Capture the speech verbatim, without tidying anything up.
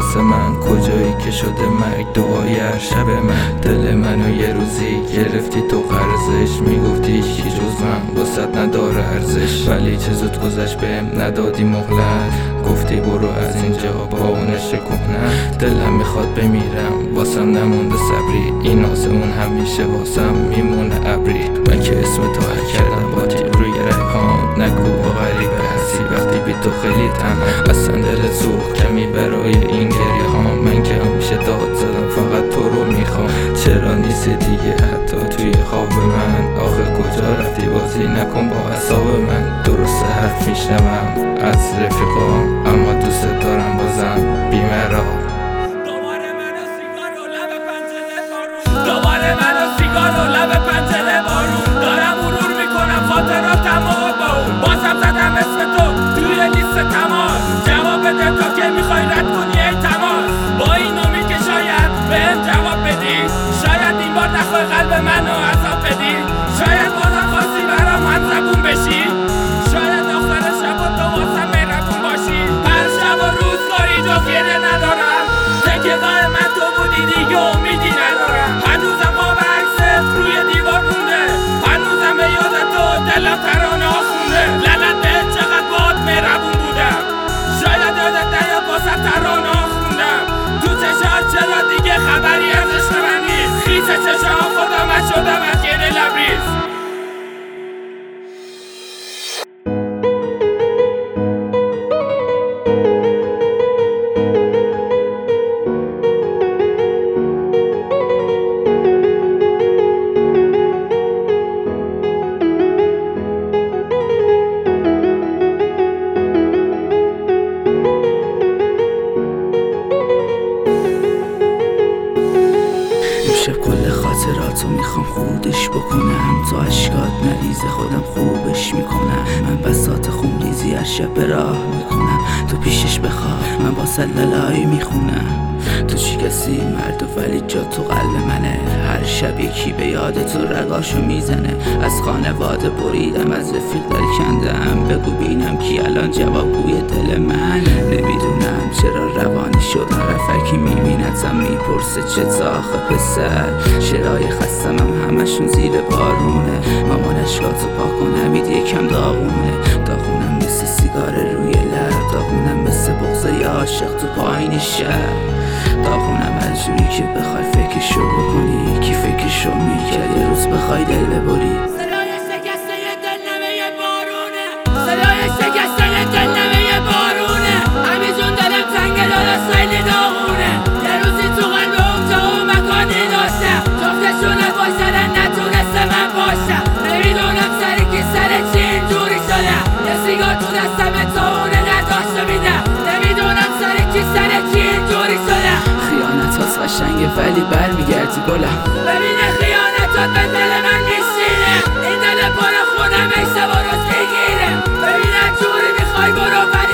واسه من، کجایی که شده مرگ دعای هر شب من. دل منو یه روزی گرفتی تو قرضش، میگفتی هیچی جز من واسط نداره ارزش، ولی چه زود گذشت بهم ندادی مهلت، گفتی برو از اینجا با اونش کهنه. دلم میخواد بمیرم واسم نمونده صبری، این آسمون همیشه واسم میمونه ابری. من که اسم تو حک کردم با تیغ روی رکام، نگو با غریبه هستی وقتی بی تو خیلی تنها. اصلا دلت سوخت کمی برای این گریه هام، من که همیشه داد زدم فقط تو رو میخوام. چرا نیست دیگه حتی توی خواب من، آخه کجا رفتی بازی نکن با اعصاب من. درست حرف میشنوم از رفیقام، اما دوست دارم بازم بیمرام. دوباره من و سیگار و لب پنجره بارون، دوباره من و سیگار و لب پنجره بارون. دارم مرور میکنم خاطراتم و با اون، بازم زدم اسم تو توی لیست تماس. جواب بده تا که میخوای رد کنی ای تماس، با این امید که شاید بهم جواب بدی، شاید این بار نخوای قلب منو عذاب بدی، شاید بازم خواستی برام من زبون بشی، شاید آخر شب و تو واسم مهربون باشی. هر شب و روزگاری جز گریه ندارم، تکیه‌گاه من تو بودی دیگه امیدی ندارم. هنوزم خواب عکست روی دیوار مونده، هنوزم به یاد تو دلم ترانه ها خونده. لعنت بهت چقدر باهات مهربون بودم، شاید یادت نیاد واسه ترانه ها خوندم. تو چشات چرا دیگه خبری از عشق من نیست، خیس چشام خودم من شدم از گریه لبریز. امشب کل خاطراتو میخوام خودش بکنم، تو اشکات نریزه خودم خوبش میکنم. من بساط خونریزی هر شب به راه میکنم، تو پیشش بخواه من با سلالایی میخونم. تو چی کسی مرد ولی جا تو قلب منه، هر شب یکی به یاد تو رگاشو میزنه. از خانواده بریدم از رفیق دل کندم، بگو بینم کی الان جوابگوی دل من. نمیدونم چرا روانی شدم، رفکی میبینتم میپرسه چه تاخه پسر. شرای خستم هم همشون زیر بارونه، مامان اشکاتو پاکن همید یکم داغونه. داغونم مثل سیگار روی لب، داغونم مثل بغضه عاشق تو پایین شب. داغونم از جوری که بخوای فکرشو بکنی، کی فکرشو میکرد یه روز بخوای دل ببری. صدای شکسته دل نمه بارونه، صدای شکسته دل نمه بارونه. همیجون دلم تنگه دارست خیلی داغونه، یه روزی تو قلب اون جا و مکانی داشته، جفتشونه باشدن نتونسته من باشم. نمیدونم سر کی سر چی اینجوری شده، یه سیگار تو دستم تا اونه نداشته میدم. نمیدونم سر کی سر چی اینجوری شده. خیانتات قشنگه ولی برمیگردی گلم، ببینه خیانتات به دل من میشینه، این دل پر خونم ای شب و روز میگیره. ببینه جوری میخوای برو ولی